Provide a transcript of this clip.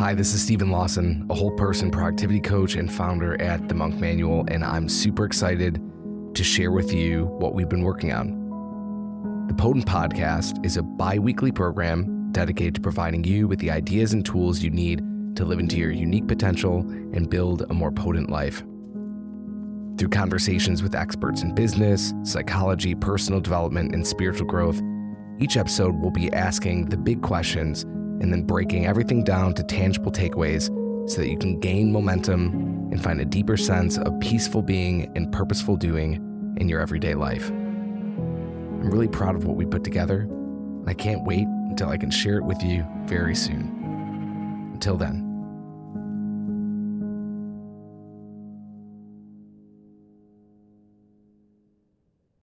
Hi, this is Stephen Lawson, a whole person productivity coach and founder at The Monk Manual, and I'm super excited to share with you what we've been working on. The Potent Podcast is a bi-weekly program dedicated to providing you with the ideas and tools you need to live into your unique potential and build a more potent life. Through conversations with experts in business, psychology, personal development, and spiritual growth, each episode will be asking the big questions and then breaking everything down to tangible takeaways so that you can gain momentum and find a deeper sense of peaceful being and purposeful doing in your everyday life. I'm really proud of what we put together, and I can't wait until I can share it with you very soon. Until then.